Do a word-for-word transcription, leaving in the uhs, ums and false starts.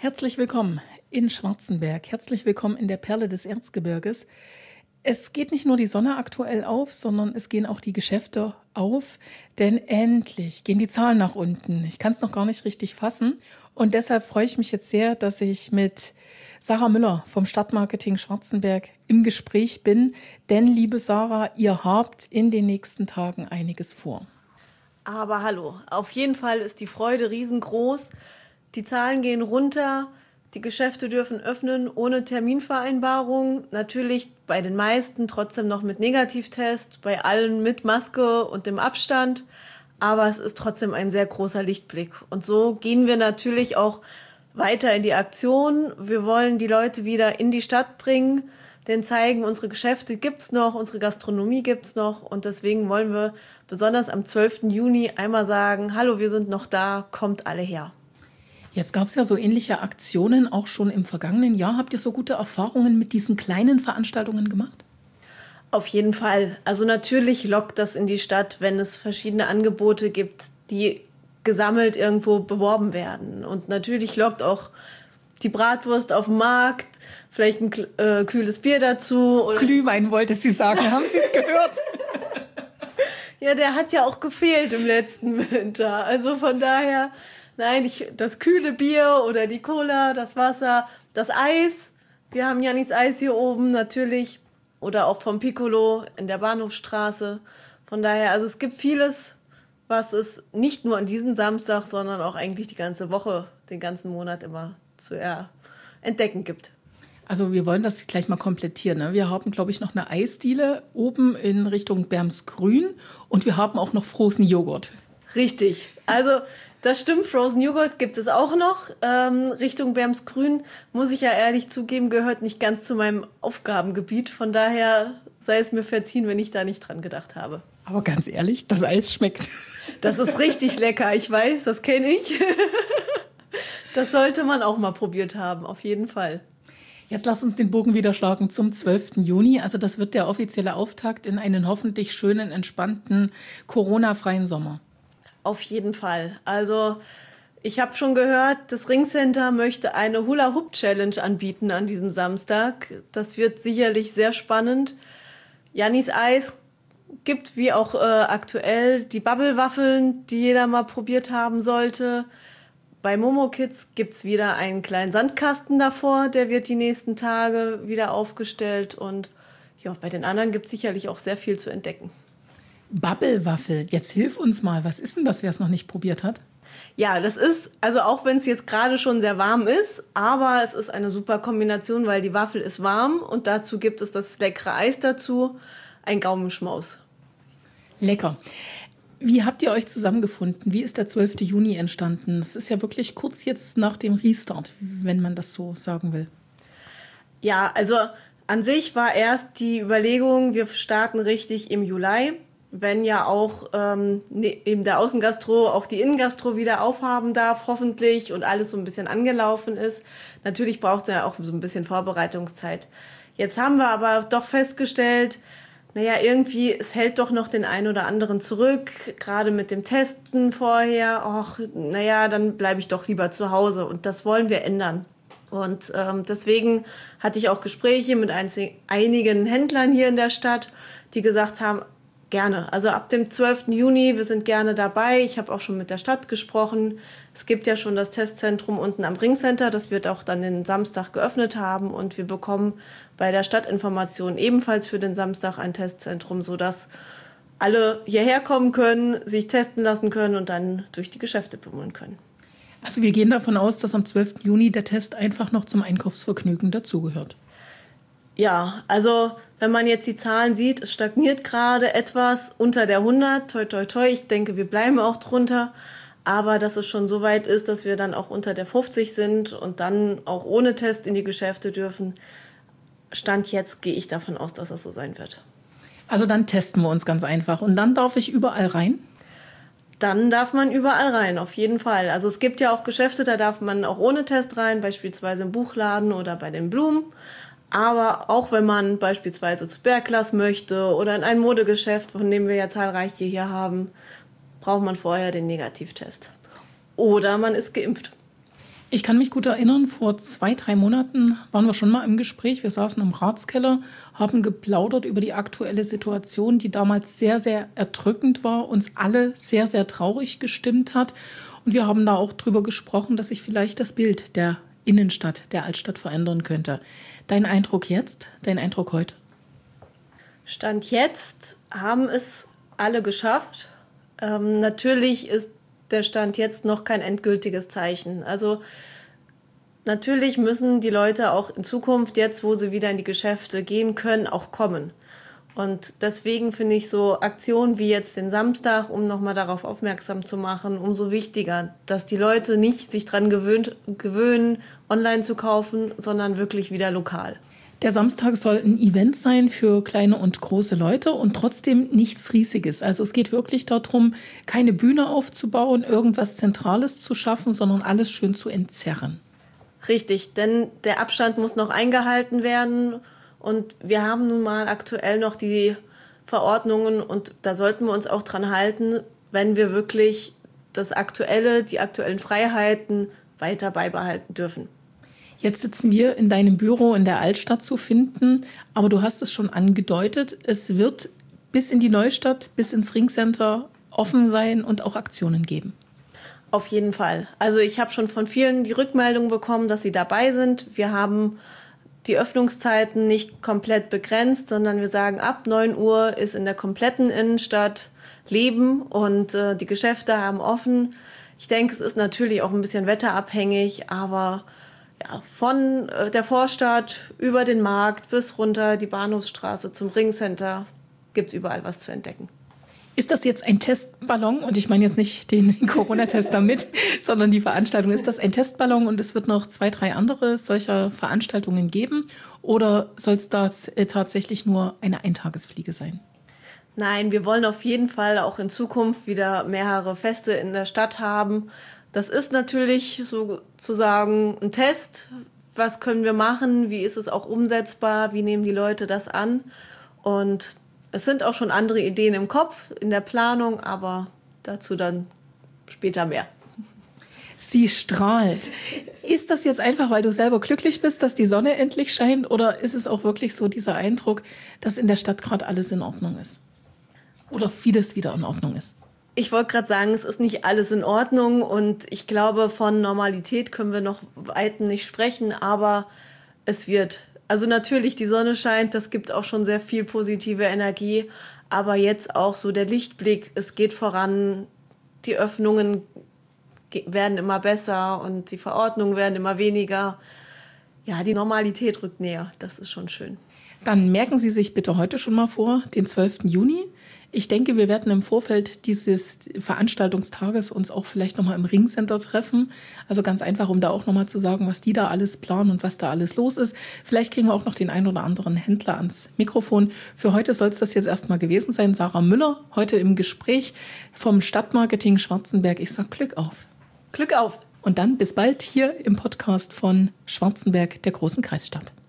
Herzlich willkommen in Schwarzenberg. Herzlich willkommen in der Perle des Erzgebirges. Es geht nicht nur die Sonne aktuell auf, sondern es gehen auch die Geschäfte auf. Denn endlich gehen die Zahlen nach unten. Ich kann es noch gar nicht richtig fassen. Und deshalb freue ich mich jetzt sehr, dass ich mit Sarah Müller vom Stadtmarketing Schwarzenberg im Gespräch bin. Denn, liebe Sarah, ihr habt in den nächsten Tagen einiges vor. Aber hallo, auf jeden Fall ist die Freude riesengroß. Die Zahlen gehen runter, die Geschäfte dürfen öffnen ohne Terminvereinbarung. Natürlich bei den meisten trotzdem noch mit Negativtest, bei allen mit Maske und dem Abstand. Aber es ist trotzdem ein sehr großer Lichtblick. Und so gehen wir natürlich auch weiter in die Aktion. Wir wollen die Leute wieder in die Stadt bringen, denen zeigen, unsere Geschäfte gibt's noch, unsere Gastronomie gibt's noch. Und deswegen wollen wir besonders am zwölften Juni einmal sagen, hallo, wir sind noch da, kommt alle her. Jetzt gab es ja so ähnliche Aktionen auch schon im vergangenen Jahr. Habt ihr so gute Erfahrungen mit diesen kleinen Veranstaltungen gemacht? Auf jeden Fall. Also natürlich lockt das in die Stadt, wenn es verschiedene Angebote gibt, die gesammelt irgendwo beworben werden. Und natürlich lockt auch die Bratwurst auf dem Markt, vielleicht ein äh, kühles Bier dazu. Oder Glühwein wollte sie sagen, haben Sie es gehört? Ja, der hat ja auch gefehlt im letzten Winter. Also von daher... Nein, ich, das kühle Bier oder die Cola, das Wasser, das Eis. Wir haben Jannis Eis hier oben natürlich. Oder auch vom Piccolo in der Bahnhofstraße. Von daher, also es gibt vieles, was es nicht nur an diesem Samstag, sondern auch eigentlich die ganze Woche, den ganzen Monat immer zu ja, entdecken gibt. Also wir wollen das gleich mal komplettieren. Ne? Wir haben, glaube ich, noch eine Eisdiele oben in Richtung Bermsgrün. Und wir haben auch noch Frozen Joghurt. Richtig. Also... Das stimmt, Frozen Joghurt gibt es auch noch. Ähm, Richtung Bermsgrün, muss ich ja ehrlich zugeben, gehört nicht ganz zu meinem Aufgabengebiet. Von daher sei es mir verziehen, wenn ich da nicht dran gedacht habe. Aber ganz ehrlich, das Eis schmeckt. Das ist richtig lecker, ich weiß, das kenne ich. Das sollte man auch mal probiert haben, auf jeden Fall. Jetzt lass uns den Bogen wieder schlagen zum zwölften Juni. Also das wird der offizielle Auftakt in einen hoffentlich schönen, entspannten, Corona-freien Sommer. Auf jeden Fall. Also ich habe schon gehört, das Ringcenter möchte eine Hula-Hoop-Challenge anbieten an diesem Samstag. Das wird sicherlich sehr spannend. Jannis Eis gibt wie auch äh, aktuell die Bubble-Waffeln, die jeder mal probiert haben sollte. Bei Momo Kids gibt es wieder einen kleinen Sandkasten davor, der wird die nächsten Tage wieder aufgestellt. Und ja, bei den anderen gibt es sicherlich auch sehr viel zu entdecken. Bubble-Waffel, jetzt hilf uns mal. Was ist denn das, wer es noch nicht probiert hat? Ja, das ist, also auch wenn es jetzt gerade schon sehr warm ist, aber es ist eine super Kombination, weil die Waffel ist warm und dazu gibt es das leckere Eis dazu, ein Gaumenschmaus. Lecker. Wie habt ihr euch zusammengefunden? Wie ist der zwölfte Juni entstanden? Das ist ja wirklich kurz jetzt nach dem Restart, wenn man das so sagen will. Ja, also an sich war erst die Überlegung, wir starten richtig im Juli. Wenn ja auch ähm, eben der Außengastro auch die Innengastro wieder aufhaben darf, hoffentlich, und alles so ein bisschen angelaufen ist. Natürlich braucht es ja auch so ein bisschen Vorbereitungszeit. Jetzt haben wir aber doch festgestellt, naja, irgendwie, es hält doch noch den einen oder anderen zurück, gerade mit dem Testen vorher. Ach, naja, dann bleibe ich doch lieber zu Hause, und das wollen wir ändern. Und ähm, deswegen hatte ich auch Gespräche mit einzig, einigen Händlern hier in der Stadt, die gesagt haben, gerne. Also ab dem zwölften Juni, wir sind gerne dabei. Ich habe auch schon mit der Stadt gesprochen. Es gibt ja schon das Testzentrum unten am Ringcenter. Das wird auch dann den Samstag geöffnet haben. Und wir bekommen bei der Stadtinformation ebenfalls für den Samstag ein Testzentrum, sodass alle hierher kommen können, sich testen lassen können und dann durch die Geschäfte bummeln können. Also wir gehen davon aus, dass am zwölften Juni der Test einfach noch zum Einkaufsvergnügen dazugehört. Ja, also wenn man jetzt die Zahlen sieht, es stagniert gerade etwas unter der hundert, toi toi toi, ich denke, wir bleiben auch drunter, aber dass es schon so weit ist, dass wir dann auch unter der fünfzig sind und dann auch ohne Test in die Geschäfte dürfen, Stand jetzt gehe ich davon aus, dass das so sein wird. Also dann testen wir uns ganz einfach und dann darf ich überall rein? Dann darf man überall rein, auf jeden Fall. Also es gibt ja auch Geschäfte, da darf man auch ohne Test rein, beispielsweise im Buchladen oder bei den Blumen. Aber auch wenn man beispielsweise zu Berglas möchte oder in ein Modegeschäft, von dem wir ja zahlreiche hier haben, braucht man vorher den Negativtest. Oder man ist geimpft. Ich kann mich gut erinnern, vor zwei, drei Monaten waren wir schon mal im Gespräch. Wir saßen im Ratskeller, haben geplaudert über die aktuelle Situation, die damals sehr, sehr erdrückend war, uns alle sehr, sehr traurig gestimmt hat. Und wir haben da auch drüber gesprochen, dass sich vielleicht das Bild der Innenstadt, der Altstadt verändern könnte. Dein Eindruck jetzt, dein Eindruck heute? Stand jetzt haben es alle geschafft. Ähm, natürlich ist der Stand jetzt noch kein endgültiges Zeichen. Also natürlich müssen die Leute auch in Zukunft, jetzt wo sie wieder in die Geschäfte gehen können, auch kommen. Und deswegen finde ich so Aktionen wie jetzt den Samstag, um nochmal darauf aufmerksam zu machen, umso wichtiger, dass die Leute nicht sich daran gewöhnt, gewöhnen, online zu kaufen, sondern wirklich wieder lokal. Der Samstag soll ein Event sein für kleine und große Leute und trotzdem nichts Riesiges. Also es geht wirklich darum, keine Bühne aufzubauen, irgendwas Zentrales zu schaffen, sondern alles schön zu entzerren. Richtig, denn der Abstand muss noch eingehalten werden und wir haben nun mal aktuell noch die Verordnungen und da sollten wir uns auch dran halten, wenn wir wirklich das Aktuelle, die aktuellen Freiheiten weiter beibehalten dürfen. Jetzt sitzen wir in deinem Büro in der Altstadt zu finden, aber du hast es schon angedeutet, es wird bis in die Neustadt, bis ins Ringcenter offen sein und auch Aktionen geben. Auf jeden Fall. Also ich habe schon von vielen die Rückmeldung bekommen, dass sie dabei sind. Wir haben die Öffnungszeiten nicht komplett begrenzt, sondern wir sagen, ab neun Uhr ist in der kompletten Innenstadt Leben und äh, die Geschäfte haben offen. Ich denke, es ist natürlich auch ein bisschen wetterabhängig, aber ja, von äh, der Vorstadt über den Markt bis runter die Bahnhofsstraße zum Ringcenter gibt es überall was zu entdecken. Ist das jetzt ein Testballon? Und ich meine jetzt nicht den Corona-Test damit, sondern die Veranstaltung. Ist das ein Testballon und es wird noch zwei, drei andere solcher Veranstaltungen geben? Oder soll es da tatsächlich nur eine Eintagesfliege sein? Nein, wir wollen auf jeden Fall auch in Zukunft wieder mehrere Feste in der Stadt haben. Das ist natürlich sozusagen ein Test. Was können wir machen? Wie ist es auch umsetzbar? Wie nehmen die Leute das an? Und es sind auch schon andere Ideen im Kopf, in der Planung, aber dazu dann später mehr. Sie strahlt. Ist das jetzt einfach, weil du selber glücklich bist, dass die Sonne endlich scheint? Oder ist es auch wirklich so dieser Eindruck, dass in der Stadt gerade alles in Ordnung ist? Oder vieles wieder in Ordnung ist? Ich wollte gerade sagen, es ist nicht alles in Ordnung und ich glaube, von Normalität können wir noch weit nicht sprechen, aber es wird. Also natürlich, die Sonne scheint, das gibt auch schon sehr viel positive Energie, aber jetzt auch so der Lichtblick, es geht voran, die Öffnungen werden immer besser und die Verordnungen werden immer weniger. Ja, die Normalität rückt näher, das ist schon schön. Dann merken Sie sich bitte heute schon mal vor, den zwölften Juni. Ich denke, wir werden im Vorfeld dieses Veranstaltungstages uns auch vielleicht nochmal im Ringcenter treffen. Also ganz einfach, um da auch nochmal zu sagen, was die da alles planen und was da alles los ist. Vielleicht kriegen wir auch noch den einen oder anderen Händler ans Mikrofon. Für heute soll es das jetzt erstmal gewesen sein. Sarah Müller, heute im Gespräch vom Stadtmarketing Schwarzenberg. Ich sag Glück auf. Glück auf. Und dann bis bald hier im Podcast von Schwarzenberg, der großen Kreisstadt.